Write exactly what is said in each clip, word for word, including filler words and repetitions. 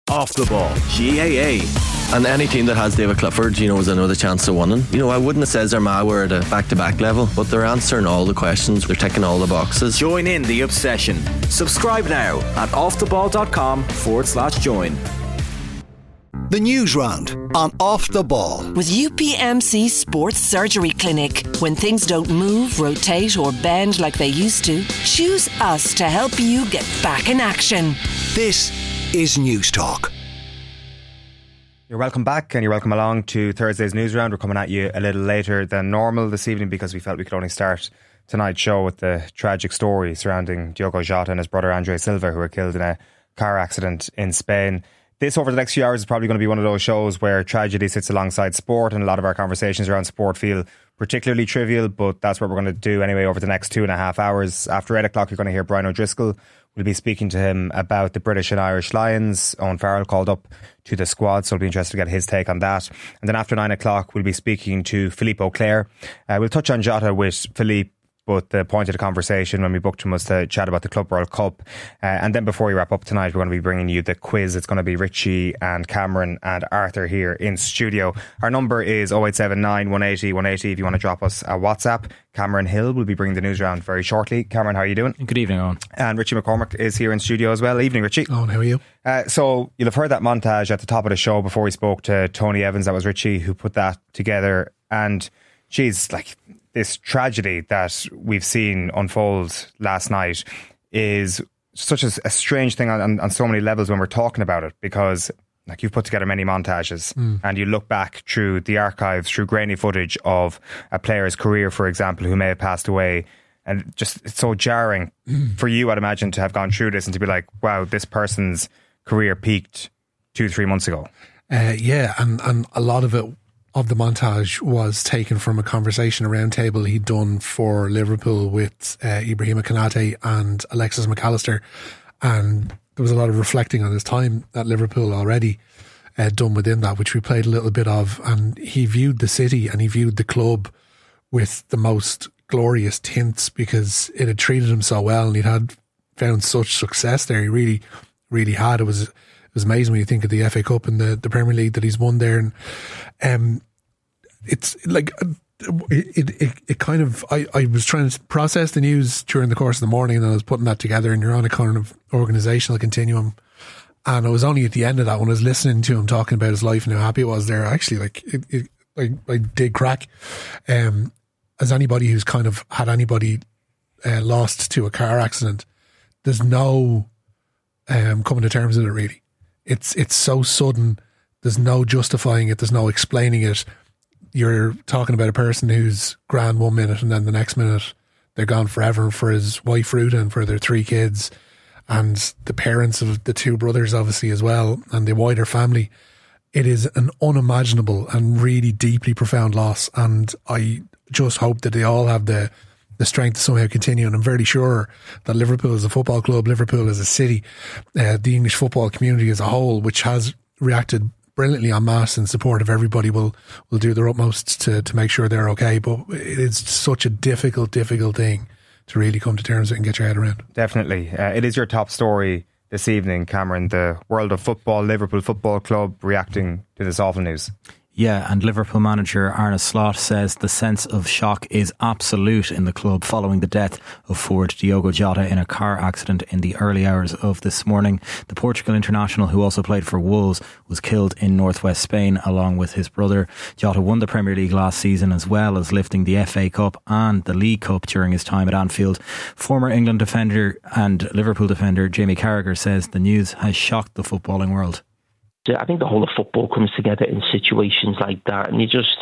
Off the Ball, G A A. And any team that has David Clifford, you know, has another chance of winning. You know, I wouldn't have said Armagh were at a back-to-back level, but they're answering all the questions. They're ticking all the boxes. Join in the obsession. Subscribe now at offtheball.com forward slash join. The News Round on Off the Ball. With U P M C Sports Surgery Clinic. When things don't move, rotate or bend like they used to, choose us to help you get back in action. This is News Talk. You're welcome back and you're welcome along to Thursday's News Round. We're coming at you a little later than normal this evening because we felt we could only start tonight's show with the tragic story surrounding Diogo Jota and his brother Andre Silva, who were killed in a car accident in Spain. This, over the next few hours, is probably going to be one of those shows where tragedy sits alongside sport, and a lot of our conversations around sport feel particularly trivial, but that's what we're going to do anyway over the next two and a half hours. After eight o'clock, you're going to hear Brian O'Driscoll. We'll be speaking to him about the British and Irish Lions. Owen Farrell called up to the squad, so it'll be interesting to get his take on that. And then after nine o'clock, we'll be speaking to Philippe Auclair. Uh, we'll touch on Jota with Philippe, but the point of the conversation when we booked him was to chat about the Club World Cup. Uh, and then before we wrap up tonight, we're going to be bringing you the quiz. It's going to be Richie and Cameron and Arthur here in studio. Our number is oh eight seven nine, one eight oh, one eight oh if you want to drop us a WhatsApp. Cameron Hill will be bringing the news round very shortly. Cameron, how are you doing? Good evening, Owen. And Richie McCormick is here in studio as well. Evening, Richie. Owen, how are you? Uh, so you'll have heard that montage at the top of the show before we spoke to Tony Evans. That was Richie who put that together. And geez, like, this tragedy that we've seen unfold last night is such a, a strange thing on, on so many levels when we're talking about it, because like, you've put together many montages mm. and you look back through the archives, through grainy footage of a player's career, for example, who may have passed away, and just it's so jarring mm. for you, I'd imagine, to have gone through this and to be like, wow, this person's career peaked two, three months ago. Uh, yeah, and, and a lot of it of the montage was taken from a conversation, a round table he'd done for Liverpool with uh, Ibrahima Konate and Alexis McAllister, and there was a lot of reflecting on his time at Liverpool already uh, done within that, which we played a little bit of, and he viewed the city and he viewed the club with the most glorious tints because it had treated him so well and he'd had found such success there. He really, really had. It was It was amazing when you think of the F A Cup and the, the Premier League that he's won there. And um, it's like, it, it, it kind of, I, I was trying to process the news during the course of the morning and I was putting that together, and you're on a kind of organisational continuum. And I was only at the end of that when I was listening to him talking about his life and how happy it was there. Actually, like, it, it, I, I did crack. Um, as anybody who's kind of had anybody uh, lost to a car accident, there's no um, coming to terms with it, really. It's it's so sudden. There's no justifying it. There's no explaining it. You're talking about a person who's grand one minute and then the next minute they're gone forever. For his wife Ruta and for their three kids and the parents of the two brothers obviously as well and the wider family. It is an unimaginable and really deeply profound loss, and I just hope that they all have the the strength to somehow continue. And I'm very sure that Liverpool as a football club, Liverpool as a city, uh, the English football community as a whole, which has reacted brilliantly en masse in support of everybody, will will do their utmost to, to make sure they're okay. But it's such a difficult, difficult thing to really come to terms with and get your head around. Definitely. Uh, it is your top story this evening, Cameron, the world of football, Liverpool Football Club reacting to this awful news. Yeah, and Liverpool manager Arne Slot says the sense of shock is absolute in the club following the death of forward Diogo Jota in a car accident in the early hours of this morning. The Portugal international, who also played for Wolves, was killed in northwest Spain along with his brother. Jota won the Premier League last season, as well as lifting the F A Cup and the League Cup during his time at Anfield. Former England defender and Liverpool defender Jamie Carragher says the news has shocked the footballing world. I think the whole of football comes together in situations like that, and you just,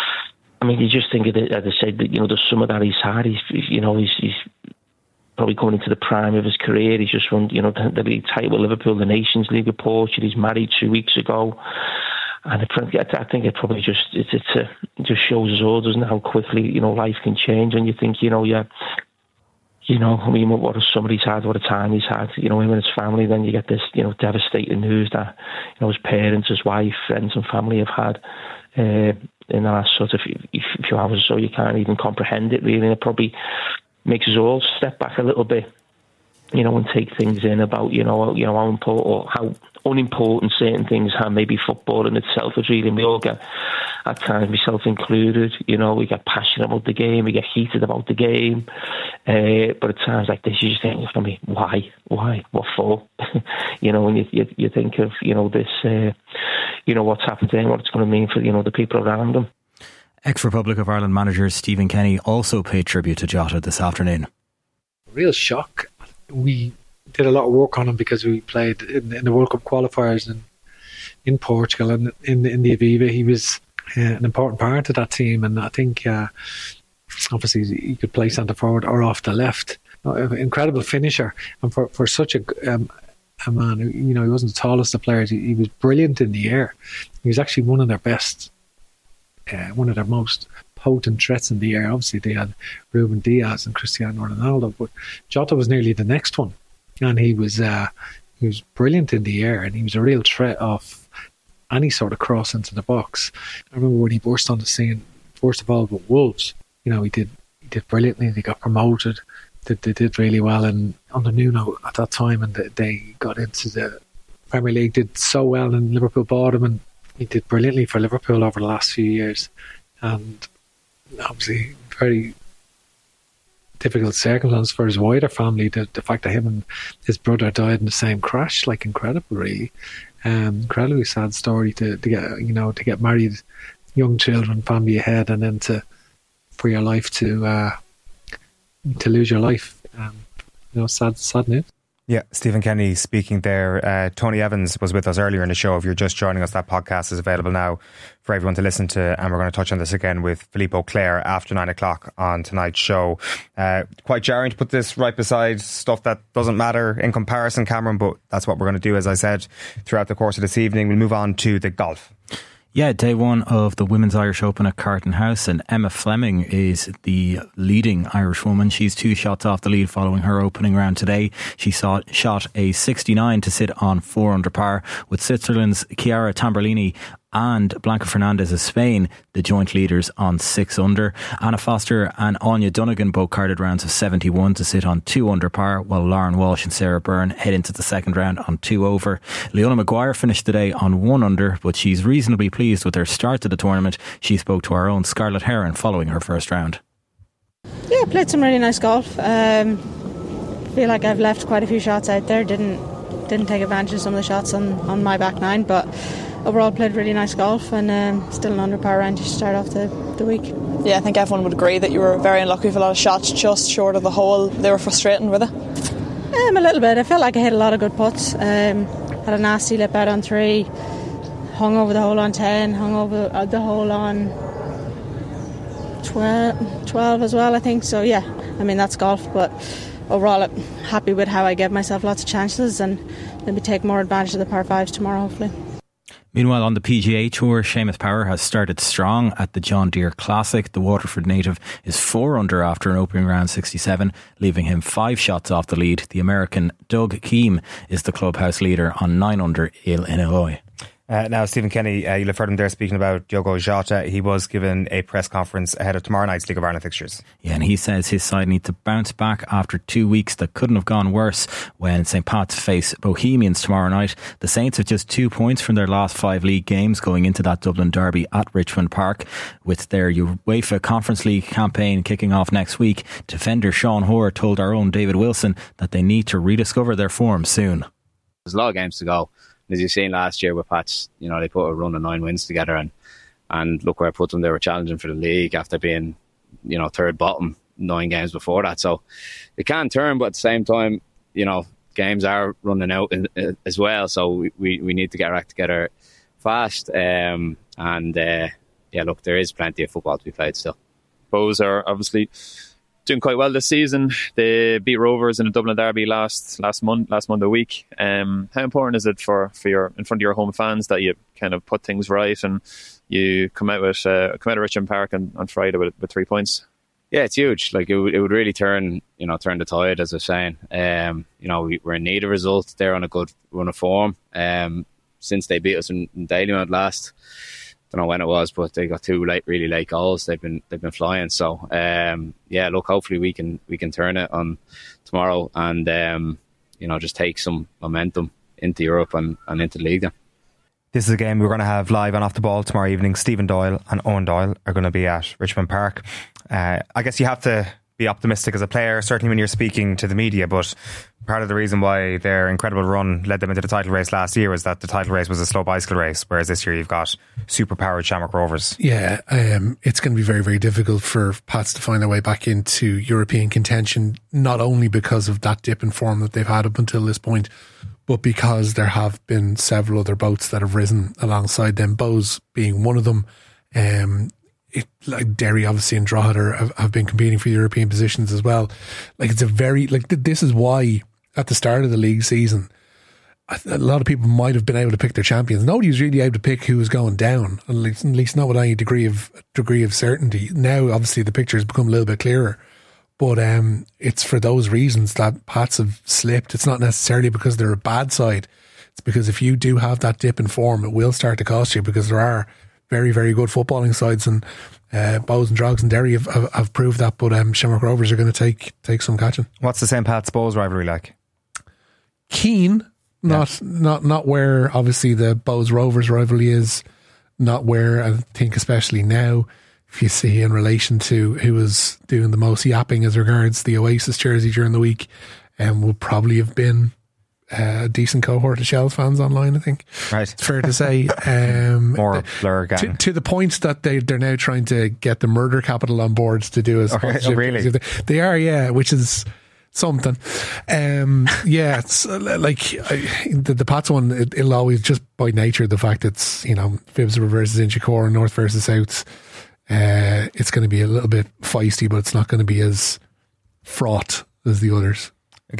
I mean, you just think of it, as I said, that, you know, the summer that he's had, he's, you know, he's, he's probably coming into the prime of his career. He's just won, you know, the, the league title with Liverpool, the Nations League of Portugal. He's married two weeks ago, and I think it probably just it's, it's a, it just shows us all, doesn't it, how quickly, you know, life can change, and you think, you know, yeah. You know, I mean, what a summer he's had, what a time he's had, you know, him and his family. Then you get this, you know, devastating news that, you know, his parents, his wife, friends and family have had uh, in the last sort of few hours or so. You can't even comprehend it, really. And it probably makes us all step back a little bit you know, and take things in about, you know, you know how important or how unimportant certain things are. Maybe football in itself is really. And we all get, at times, myself included, you know, we get passionate about the game, we get heated about the game. Uh, but at times like this, you just think, I mean, why, why, what for? You know, when you, you you think of, you know, this, uh, you know, what's happened there, what it's going to mean for, you know, the people around them. Ex-Republic of Ireland manager Stephen Kenny also paid tribute to Jota this afternoon. Real shock. We did a lot of work on him because we played in, in the World Cup qualifiers in, in Portugal and in, in the Aviva. He was uh, an important part of that team, and I think uh, obviously he could play centre forward or off the left. Uh, incredible finisher, and for, for such a, um, a man who, you know, he wasn't the tallest of players. He, he was brilliant in the air. He was actually one of their best, uh, one of their most potent threats in the air. Obviously they had Ruben Diaz and Cristiano Ronaldo, but Jota was nearly the next one, and he was uh, he was brilliant in the air, and he was a real threat off any sort of cross into the box. I remember when he burst on the scene, first of all with Wolves, you know, he did he did brilliantly. They got promoted. They, they did really well, and under Nuno at that time, and they got into the Premier League, did so well, and Liverpool bought him, and he did brilliantly for Liverpool over the last few years. And obviously very difficult circumstance for his wider family. The, the fact that him and his brother died in the same crash, like, incredible, really. Um, incredibly sad story to, to get, you know, to get married, young children, family ahead, and then to for your life to uh, to lose your life. Um, you know, sad, sad news. Yeah, Stephen Kenny speaking there. Uh, Tony Evans was with us earlier in the show. If you're just joining us, that podcast is available now for everyone to listen to. And we're going to touch on this again with Philippe Auclair after nine o'clock on tonight's show. Uh, quite jarring to put this right beside stuff that doesn't matter in comparison, Cameron, but that's what we're going to do, as I said, throughout the course of this evening. We'll move on to the golf. Yeah, day one of the Women's Irish Open at Carton House, and Emma Fleming is the leading Irish woman. She's two shots off the lead following her opening round today. She saw, shot a sixty-nine to sit on four under par, with Switzerland's Chiara Tamburlini and Blanca Fernandez of Spain, the joint leaders, on six under. Anna Foster and Anya Donegan both carded rounds of seventy-one to sit on two under par, while Lauren Walsh and Sarah Byrne head into the second round on two over. Leona Maguire finished the day on one under, but she's reasonably pleased with her start to the tournament. She spoke to our own Scarlett Heron following her first round. Yeah, played some really nice golf. Um, feel like I've left quite a few shots out there. Didn't didn't take advantage of some of the shots on, on my back nine, but overall played really nice golf, and um, still an under par round to start off the, the week. Yeah, I think everyone would agree that you were very unlucky with a lot of shots just short of the hole. They were frustrating, were they? Um, a little bit. I felt like I hit a lot of good putts. Um, had a nasty lip out on three, hung over the hole on ten, hung over the hole on twelve, twelve as well, I think. So yeah, I mean, that's golf, but overall I'm happy with how I gave myself lots of chances, and maybe take more advantage of the par fives tomorrow, hopefully. Meanwhile, on the P G A Tour, Seamus Power has started strong at the John Deere Classic. The Waterford native is four under after an opening round sixty-seven, leaving him five shots off the lead. The American Doug Keem is the clubhouse leader on nine under in Illinois. Uh, now, Stephen Kenny, uh, you'll have heard him there speaking about Diogo Jota. He was given a press conference ahead of tomorrow night's League of Ireland fixtures. Yeah, and he says his side need to bounce back after two weeks that couldn't have gone worse when St Pat's face Bohemians tomorrow night. The Saints have just two points from their last five league games going into that Dublin derby at Richmond Park. With their UEFA Conference League campaign kicking off next week, defender Sean Hoare told our own David Wilson that they need to rediscover their form soon. There's a lot of games to go. As you've seen last year with Pats, you know, they put a run of nine wins together, and and look where I put them. They were challenging for the league after being, you know, third bottom nine games before that. So it can turn, but at the same time, you know, games are running out in, in, as well. So we, we, we need to get our act together fast. Um, and uh, yeah, look, there is plenty of football to be played still. Bows are obviously doing quite well this season. They beat Rovers in the Dublin derby last last month last Monday week. Um, how important is it for, for your in front of your home fans that you kind of put things right and you come out with uh, come out of Richmond Park on, on Friday with, with three points? Yeah, it's huge. Like it would, it would really turn you know turn the tide, as I was saying. Um, you know we, we're in need of results. They're on a good run of form. Um, since they beat us in, in Dalymount last don't know when it was, but they got two late, really late goals. They've been they've been flying. So um, yeah, look, hopefully we can we can turn it on tomorrow and um, you know, just take some momentum into Europe and, and into the league then. This is a game we're going to have live on Off the Ball tomorrow evening. Stephen Doyle and Owen Doyle are going to be at Richmond Park. Uh, I guess you have to be optimistic as a player, certainly when you're speaking to the media, but part of the reason why their incredible run led them into the title race last year was that the title race was a slow bicycle race, whereas this year you've got super-powered Shamrock Rovers. Yeah, um, it's going to be very, very difficult for Pats to find their way back into European contention, not only because of that dip in form that they've had up until this point, but because there have been several other boats that have risen alongside them, Bows being one of them. Um, it, like Derry obviously and Drogheda have, have been competing for European positions as well. Like it's a very, like this is why at the start of the league season, a lot of people might have been able to pick their champions. Nobody was really able to pick who was going down, at least, at least not with any degree of degree of certainty. Now, obviously, the picture has become a little bit clearer, but um, it's for those reasons that Pats have slipped. It's not necessarily because they're a bad side. It's because if you do have that dip in form, it will start to cost you, because there are very, very good footballing sides, and uh, Bows and Drogs and Derry have, have, have proved that. But um, Shamrock Rovers are going to take take some catching. What's the Saint Pat's Bows rivalry like? Keen. Not, yeah. not, not where obviously the Bows Rovers rivalry is. Not where I think, especially now, if you see in relation to who was doing the most yapping as regards the Oasis jersey during the week, and um, would probably have been uh, a decent cohort of Shells fans online, I think. Right. It's fair to say. Um, More Blur gang. To, to the point that they, they're now trying to get the Murder Capital on board to do a sponsorship. Oh, really? They are, yeah, which is something. Um, yeah, it's like I, the, the Pats one, it, it'll always, just by nature, the fact it's, you know, Phibsborough versus Inchicore and North versus South, uh, it's going to be a little bit feisty, but it's not going to be as fraught as the others.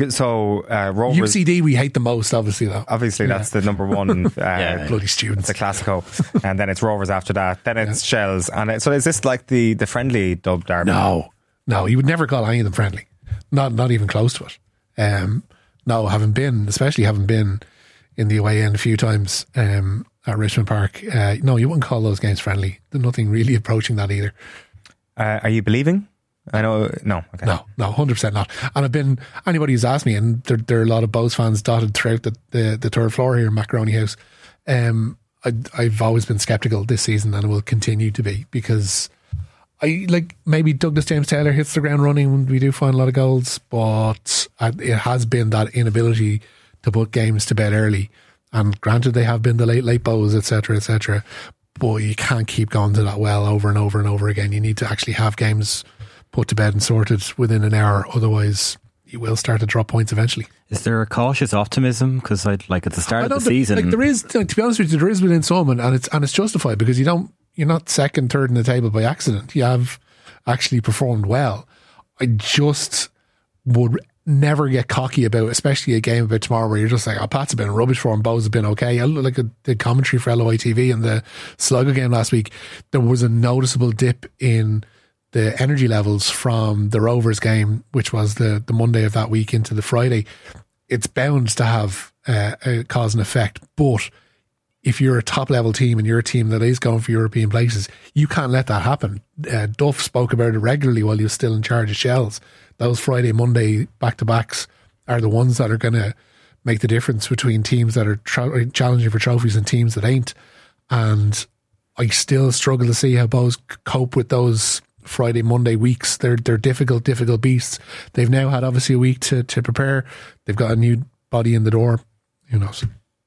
So uh, Rovers, U C D we hate the most, obviously though. Obviously yeah. That's the number one uh, yeah, bloody students. It's a Classico. And then it's Rovers after that. Then it's yeah. Shells. And it, so is this like the, the friendly dub derby? No, no, you would never call any of them friendly. Not not even close to it. Um, no, having been, especially having been in the away end a few times um, at Richmond Park, uh, no, you wouldn't call those games friendly. There's nothing really approaching that either. Uh, are you believing? I know, no, okay. No, no, one hundred percent not. And I've been, anybody who's asked me, and there, there are a lot of Bows fans dotted throughout the, the, the third floor here in Macaroni House, um, I, I've always been sceptical this season, and I will continue to be, because I like maybe Douglas James Taylor hits the ground running when we do find a lot of goals, but it has been that inability to put games to bed early. And granted, they have been the late, late Bows, et cetera, et cetera, but you can't keep going to that well over and over and over again. You need to actually have games put to bed and sorted within an hour, otherwise you will start to drop points eventually. Is there a cautious optimism? Because I'd like at the start of the season, like there is, to be honest with you, there is within some, and it's and it's justified, because you don't, you're not second, third in the table by accident. You have actually performed well. I just would never get cocky about, especially a game about tomorrow where you're just like, oh, Pats have been rubbish for him, Bows have been okay. I look like a, the commentary for L O I T V and the Sligo game last week, there was a noticeable dip in the energy levels from the Rovers game, which was the, the Monday of that week into the Friday. It's bound to have uh, a cause and effect, but if you're a top level team and you're a team that is going for European places, you can't let that happen. Uh, Duff spoke about it regularly while he was still in charge of Shells. Those Friday, Monday back-to-backs are the ones that are going to make the difference between teams that are tra- challenging for trophies and teams that ain't. And I still struggle to see how Bows cope with those Friday, Monday weeks. They're they're difficult, difficult beasts. They've now had obviously a week to, to prepare. They've got a new body in the door. Who knows?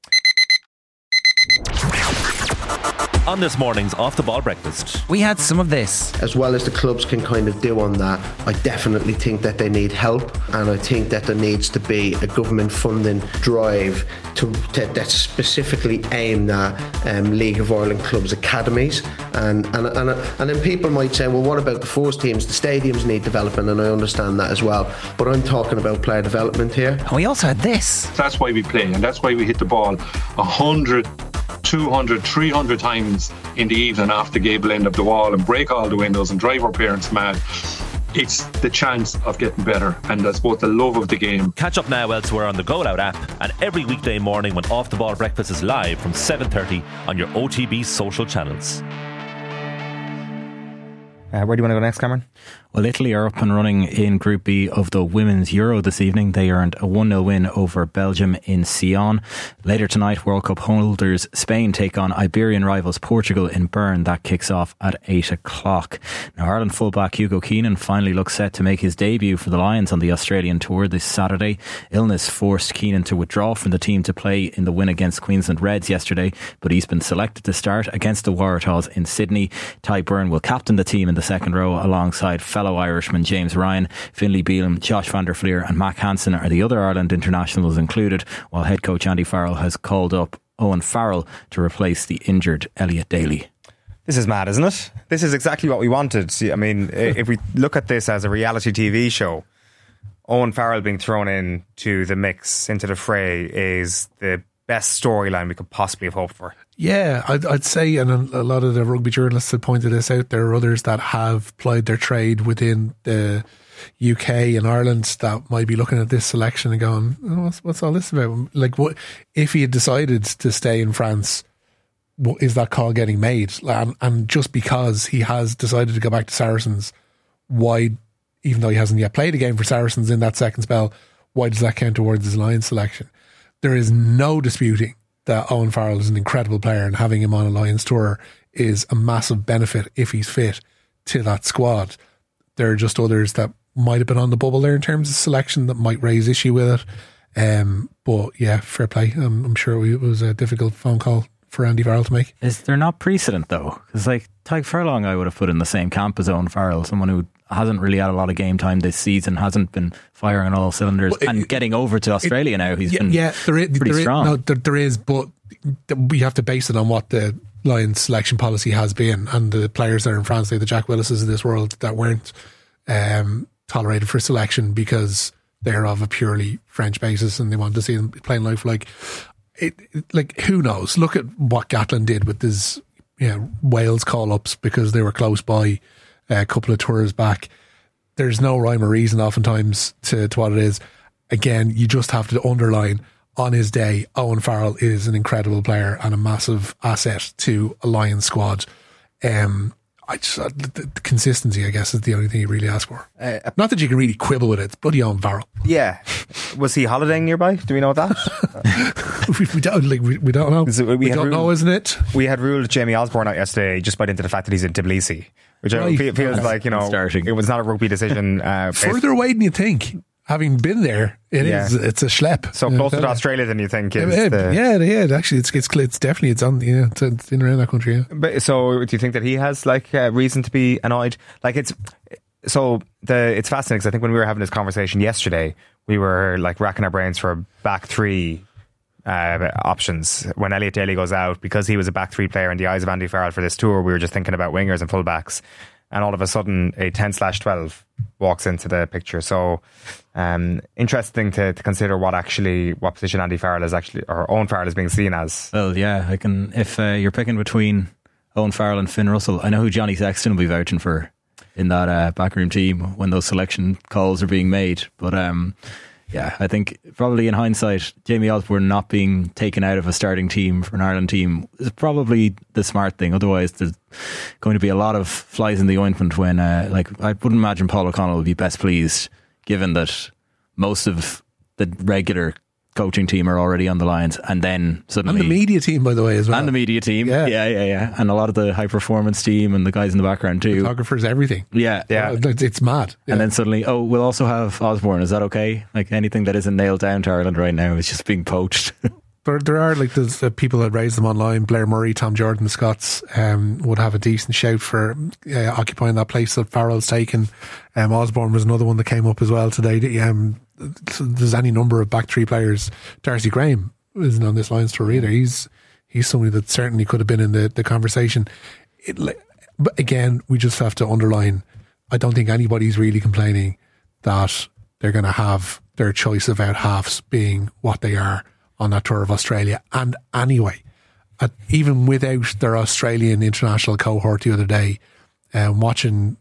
On this morning's Off the Ball Breakfast, we had some of this. As well as the clubs can kind of do on that, I definitely think that they need help, and I think that there needs to be a government funding drive to, to that's specifically aimed at um, League of Ireland clubs' academies. And, and, and, and then people might say, well, what about the first teams? The stadiums need development, and I understand that as well. But I'm talking about player development here. And we also had this. That's why we play, and that's why we hit the ball a hundred two hundred, three hundred times in the evening after the gable end of the wall and break all the windows and drive our parents mad. it's the chance of getting better, and that's both the love of the game. Catch up now elsewhere on the Goal Out app and every weekday morning when Off the Ball Breakfast is live from seven thirty on your O T B social channels. Uh, where do you want to go next, Cameron? Well, Italy are up and running in Group B of the Women's Euro this evening. They earned a one nil win over Belgium in Sion. Later tonight, World Cup holders Spain take on Iberian rivals Portugal in Bern. That kicks off at eight o'clock. Now, Ireland fullback Hugo Keenan finally looks set to make his debut for the Lions on the Australian tour this Saturday. Illness forced Keenan to withdraw from the team to play in the win against Queensland Reds yesterday, but he's been selected to start against the Waratahs in Sydney. Ty Byrne will captain the team in the second row alongside fellow Irishman James Ryan. Finlay Bealham, Josh van der Fleer and Mac Hansen are the other Ireland internationals included, while head coach Andy Farrell has called up Owen Farrell to replace the injured Elliot Daly. This is mad, isn't it? This is exactly what we wanted. See, I mean, if we look at this as a reality T V show, Owen Farrell being thrown in to the mix, into the fray, is the best storyline we could possibly have hoped for. Yeah, I'd, I'd say, and a, a lot of the rugby journalists have pointed this out, there are others that have plied their trade within the U K and Ireland that might be looking at this selection and going, oh, what's, what's all this about? Like, what if he had decided to stay in France, what is that call getting made? And, and just because he has decided to go back to Saracens, why, even though he hasn't yet played a game for Saracens in that second spell, why does that count towards his Lions selection? There is no disputing that Owen Farrell is an incredible player, and having him on a Lions tour is a massive benefit if he's fit to that squad. There are just others that might have been on the bubble there in terms of selection that might raise issue with it. Um, but yeah, fair play. Um, I'm sure it was a difficult phone call for Andy Farrell to make. Is there not precedent though? Because like Tadhg Furlong I would have put in the same camp as Owen Farrell, someone who hasn't really had a lot of game time this season, hasn't been firing on all cylinders, well, it, and getting over to Australia it, now. He's yeah, been yeah, there is, pretty there strong. Is, no, there, there is, but we have to base it on what the Lions selection policy has been, and the players that are in France, like the Jack Willises of this world, that weren't um, tolerated for selection because they're of a purely French basis and they want to see them playing life like it, like who knows. Look at what Gatlin did with his you know, Wales call-ups because they were close by a couple of tours back. There's no rhyme or reason oftentimes to, to what it is. Again, you just have to underline, on his day, Owen Farrell is an incredible player and a massive asset to a Lions squad. Um, I just, uh, the, the consistency, I guess, is the only thing you really ask for. Uh, Not that you can really quibble with it. It's bloody Owen Farrell. Yeah. Was he holidaying nearby? Do we know that? we, we don't like, we, we don't know. So we we don't ruled, know, isn't it? We had ruled Jamie Osborne out yesterday just by into the fact that he's in Tbilisi, which right. I feels like, you know, starting. It was not a rugby decision. Uh, Further away than you think. Having been there, it yeah. is. It's a schlep. So closer to Australia than you think. Is yeah, the, yeah, yeah. Actually, it's it's it's definitely it's on. Yeah, it's, it's in around that country. Yeah. But so, do you think that he has like uh, reason to be annoyed? Like it's so the it's fascinating because I think when we were having this conversation yesterday, we were like racking our brains for back three uh, options when Elliot Daly goes out because he was a back three player in the eyes of Andy Farrell for this tour. We were just thinking about wingers and fullbacks. And all of a sudden, a ten slash twelve walks into the picture. So, um, interesting to, to consider what actually, what position Andy Farrell is actually, or Owen Farrell is being seen as. Well, yeah, I can, if uh, you're picking between Owen Farrell and Finn Russell, I know who Johnny Sexton will be vouching for in that uh, backroom team when those selection calls are being made. But, um, yeah, I think probably in hindsight, Jamie Osborne not being taken out of a starting team for an Ireland team is probably the smart thing. Otherwise, there's going to be a lot of flies in the ointment when, uh, like, I wouldn't imagine Paul O'Connell would be best pleased, given that most of the regular coaching team are already on the Lions, and then suddenly and the media team, by the way, as well, and the media team, yeah, yeah, yeah, yeah. And a lot of the high performance team and the guys in the background too, photographers, everything, yeah, yeah. It's mad. Yeah. And then suddenly, oh, we'll also have Osborne. Is that okay? Like anything that isn't nailed down to Ireland right now is just being poached. There, there are like there's uh, people that raise them online. Blair Murray, Tom Jordan, the Scots um, would have a decent shout for uh, occupying that place that Farrell's taken. Um, Osborne was another one that came up as well today. Um, there's any number of back three players. Darcy Graham isn't on this Lions tour either. He's he's somebody that certainly could have been in the, the conversation. It, but again, we just have to underline, I don't think anybody's really complaining that they're going to have their choice of out halves being what they are on that tour of Australia. And anyway, at, even without their Australian international cohort the other day, um, watching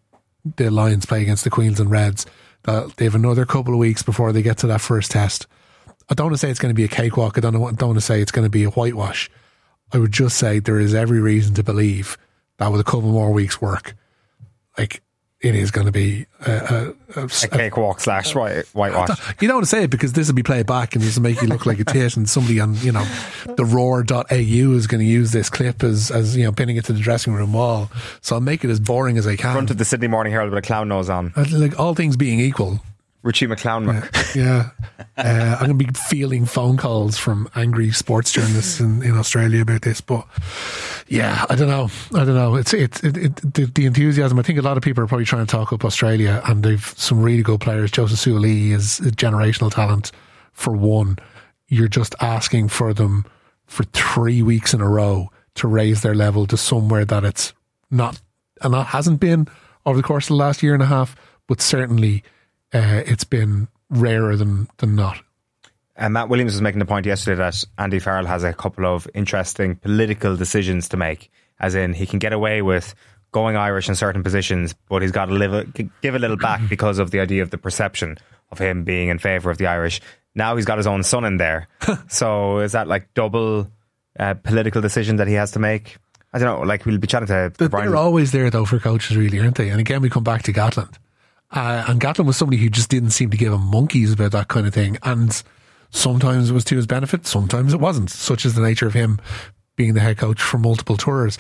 the Lions play against the Queensland Reds, that they have another couple of weeks before they get to that first test. I don't want to say it's going to be a cakewalk. I don't, know, don't want to say it's going to be a whitewash. I would just say there is every reason to believe that with a couple more weeks' work, like, it is going to be a, a, a, a cakewalk slash white, whitewash. You don't want to say it because this will be played back and this will make you look like a tit, and somebody on, you know, the roar dot a u is going to use this clip as, as, you know, pinning it to the dressing room wall. So I'll make it as boring as I can. Front of the Sydney Morning Herald with a clown nose on. Like, all things being equal, Richie McClown. Yeah. uh, I'm going to be fielding phone calls from angry sports journalists in, in Australia about this. But yeah, I don't know. I don't know. It's it, it, it the, the enthusiasm. I think a lot of people are probably trying to talk up Australia, and they've some really good players. Joseph Suaalii is a generational talent for one. You're just asking for them for three weeks in a row to raise their level to somewhere that it's not, and that hasn't been over the course of the last year and a half, but certainly Uh, it's been rarer than, than not. Uh, Matt Williams was making the point yesterday that Andy Farrell has a couple of interesting political decisions to make, as in he can get away with going Irish in certain positions, but he's got to live a, give a little back because of the idea of the perception of him being in favour of the Irish. Now he's got his own son in there. So is that like double uh, political decision that he has to make? I don't know, like we'll be chatting to But Brian. They're always there though for coaches, really, aren't they? And again, we come back to Gatland. Uh, and Gatland was somebody who just didn't seem to give him monkeys about that kind of thing. And sometimes it was to his benefit, sometimes it wasn't. Such is the nature of him being the head coach for multiple tours.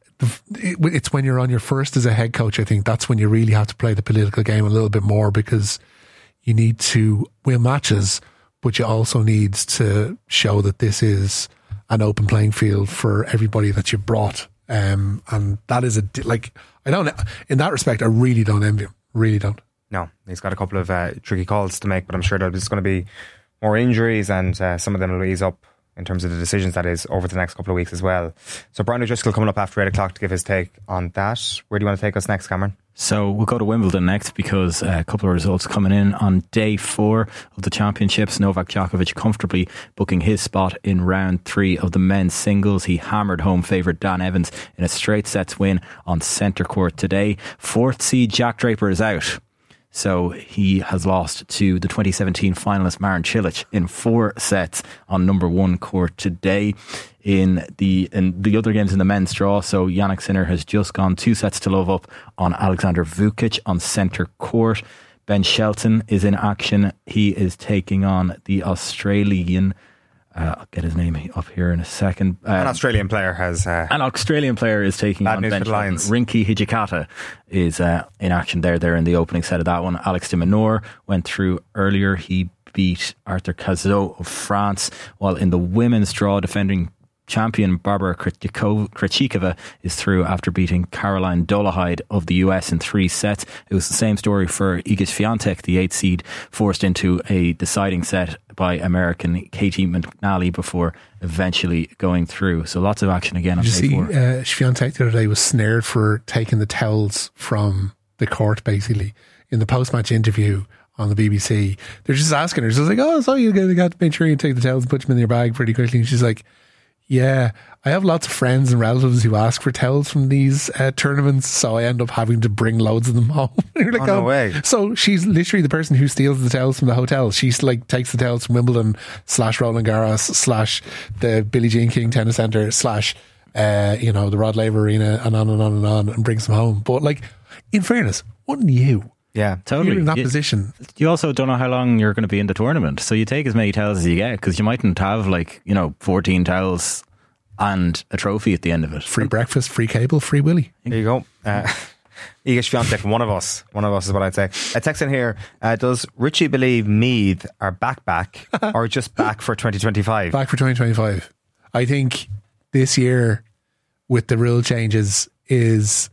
It's when you're on your first as a head coach, I think that's when you really have to play the political game a little bit more, because you need to win matches, but you also need to show that this is an open playing field for everybody that you brought. Um, and that is a, like, I don't, in that respect, I really don't envy him. Really don't. No, he's got a couple of uh, tricky calls to make, but I'm sure there's going to be more injuries, and uh, some of them will ease up in terms of the decisions that is over the next couple of weeks as well. So Brian O'Driscoll coming up after eight o'clock to give his take on that. Where do you want to take us next, Cameron? So we'll go to Wimbledon next, because a couple of results coming in on day four of the championships. Novak Djokovic comfortably booking his spot in round three of the men's singles. He hammered home favourite Dan Evans in a straight sets win on centre court today. Fourth seed Jack Draper is out, so he has lost to the twenty seventeen finalist Marin Cilic in four sets on number one court today. In the in the other games in the men's draw, so Jannik Sinner has just gone two sets to love up on Alexander Vukic on centre court. Ben Shelton is in action. He is taking on the Australian, uh, I'll get his name up here in a second. Uh, An Australian player has... Uh, an Australian player is taking on Ben Shelton. Rinky Hijikata is uh, in action there. They're in the opening set of that one. Alex de Minaur went through earlier. He beat Arthur Cazot of France, while in the women's draw, defending champion Barbara Krejcikova is through after beating Caroline Dolehide of the U S in three sets. It was the same story for Iga Swiatek, the eighth seed, forced into a deciding set by American Katie McNally before eventually going through. So lots of action again on Did day you see, four. uh, Swiatek the other day was snared for taking the towels from the court, basically, in the post-match interview on the B B C. They're just asking her, she's like, oh, so you got to make sure you take the towels and put them in your bag pretty quickly. And she's like, yeah, I have lots of friends and relatives who ask for towels from these uh, tournaments, so I end up having to bring loads of them home. You're like, oh, no way. So she's literally the person who steals the towels from the hotel. She's like takes the towels from Wimbledon slash Roland Garros slash the Billie Jean King Tennis Centre slash uh, you know, the Rod Laver Arena, and on and on and on, and brings them home. But like, in fairness, wouldn't you? Yeah, totally. You're in that you, position. You also don't know how long you're going to be in the tournament, so you take as many towels as you get, because you mightn't have like, you know, fourteen towels and a trophy at the end of it. Free breakfast, free cable, free willy. There you go. Uh, Iga Swiatek, one of us. One of us is what I'd say. A text in here, uh, does Richie believe Meath are back back or just back for twenty twenty-five? Back for twenty twenty-five. I think this year, with the rule changes, is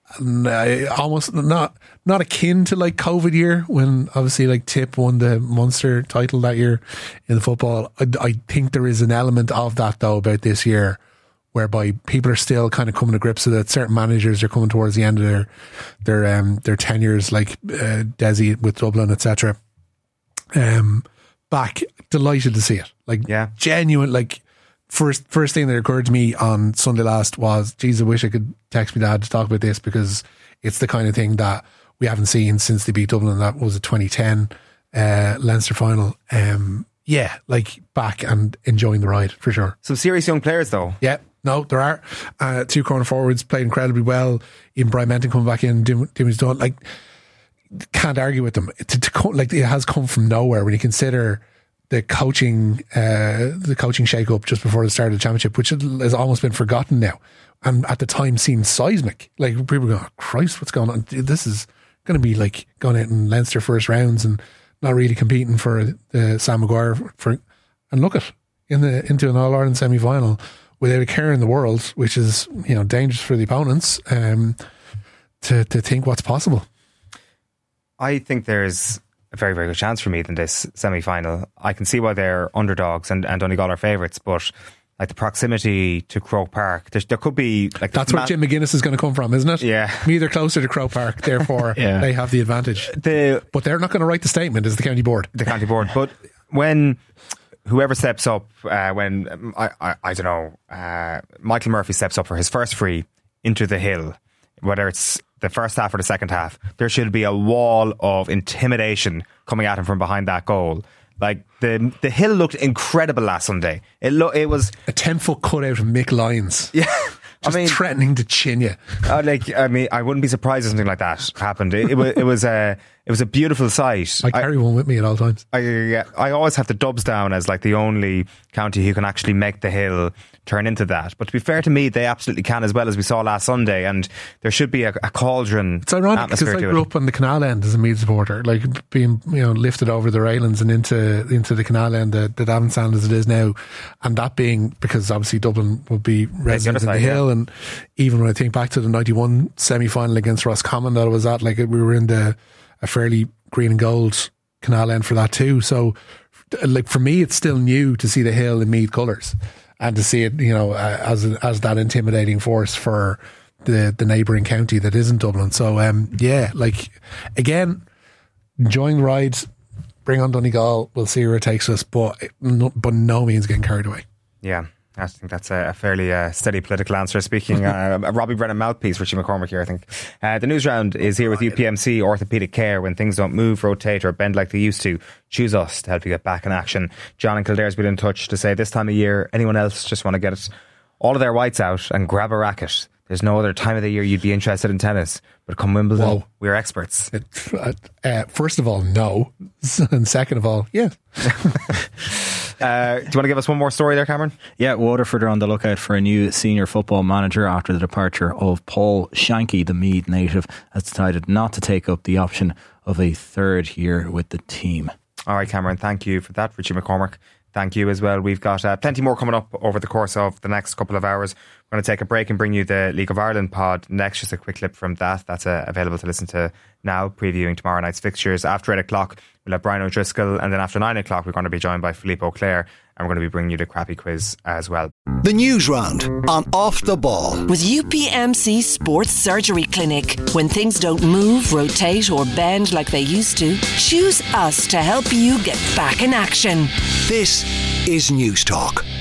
almost not not akin to like COVID year, when obviously like Tip won the Munster title that year in the football. I, I think there is an element of that though about this year, whereby people are still kind of coming to grips with it. Certain managers are coming towards the end of their their um, their tenures, like uh, Desi with Dublin, et cetera. Um, back, delighted to see it. Like, yeah, genuine. Like, first first thing that occurred to me on Sunday last was, geez, I wish I could text my dad to talk about this, because it's the kind of thing that we haven't seen since they beat Dublin. That was a twenty ten uh, Leinster final. Um, yeah, like back and enjoying the ride for sure. Some serious young players though. Yeah, no, there are. Uh, two corner forwards played incredibly well. Even Brian Menton coming back in, doing what he's done. Like, can't argue with them. To, to co- like, it has come from nowhere when you consider the coaching, uh, the coaching shake-up just before the start of the championship, which has almost been forgotten now, and at the time seemed seismic. Like, people were going, oh, Christ, what's going on? This is going to be like going out in Leinster first rounds and not really competing for the Sam Maguire for, and look at in the into an All Ireland semi final without a care in the world, which is, you know, dangerous for the opponents. Um, to to think what's possible. I think there's a very very good chance for Meath in this semi final. I can see why they're underdogs and, and Donegal are favourites, but like the proximity to Croke Park, there, there could be like that's where ma- Jim McGuinness is going to come from, isn't it? Yeah, Meath are closer to Croke Park, therefore yeah. they have the advantage. The, but they're not going to write the statement as the county board. The county board, but when whoever steps up, uh, when um, I, I I don't know, uh, Michael Murphy steps up for his first free into the hill, whether it's the first half or the second half, there should be a wall of intimidation coming at him from behind that goal. Like the the hill looked incredible last Sunday. It lo- it was a ten foot cutout of Mick Lyons. Yeah, just I mean, threatening to chin you. Uh, like I mean, I wouldn't be surprised if something like that happened. It, it was it was a it was a beautiful sight. I carry I, one with me at all times. I I always have the Dubs down as like the only county who can actually make the hill turn into that. But to be fair to me, they absolutely can as well, as we saw last Sunday, and there should be a, a cauldron. It's ironic because I grew up on the Canal End as a Meath supporter, like being, you know, lifted over the railings and into into the Canal End, the, the Davenstand as it is now, and that being because obviously Dublin would be resident in the hill. Yeah. And even when I think back to the ninety-one semi-final against Roscommon that I was at, like we were in the a fairly green and gold Canal End for that too. So like for me, it's still new to see the hill in Meath colours. And to see it, you know, uh, as as that intimidating force for the the neighbouring county that isn't Dublin. So, um, yeah, like, again, enjoying the ride, bring on Donegal, we'll see where it takes us, but no, but no means getting carried away. Yeah, I think that's a, a fairly uh, steady political answer. Speaking, uh, a Robbie Brennan mouthpiece, Richie McCormick here, I think. Uh, the news round is here with U P M C Orthopaedic Care. When things don't move, rotate or bend like they used to, choose us to help you get back in action. John and Kildare's been in touch to say this time of year, anyone else just want to get it, all of their whites out and grab a racket. There's no other time of the year you'd be interested in tennis, but come Wimbledon, Whoa. we're experts. It, uh, first of all, no. And second of all, yeah. Uh, do you want to give us one more story there, Cameron? Yeah, Waterford are on the lookout for a new senior football manager after the departure of Paul Shanky. The Meath native has decided not to take up the option of a third year with the team. All right, Cameron, thank you for that. Richie McCormick, thank you as well. We've got uh, plenty more coming up over the course of the next couple of hours. We're going to take a break and bring you the League of Ireland pod next. Just a quick clip from that. That's uh, available to listen to now, previewing tomorrow night's fixtures. After eight o'clock, we'll have Brian O'Driscoll, and then after nine o'clock, we're going to be joined by Philippe Auclair, and we're going to be bringing you the crappy quiz as well. The News Round on Off the Ball. With U P M C Sports Surgery Clinic. When things don't move, rotate or bend like they used to, choose us to help you get back in action. This is News Talk.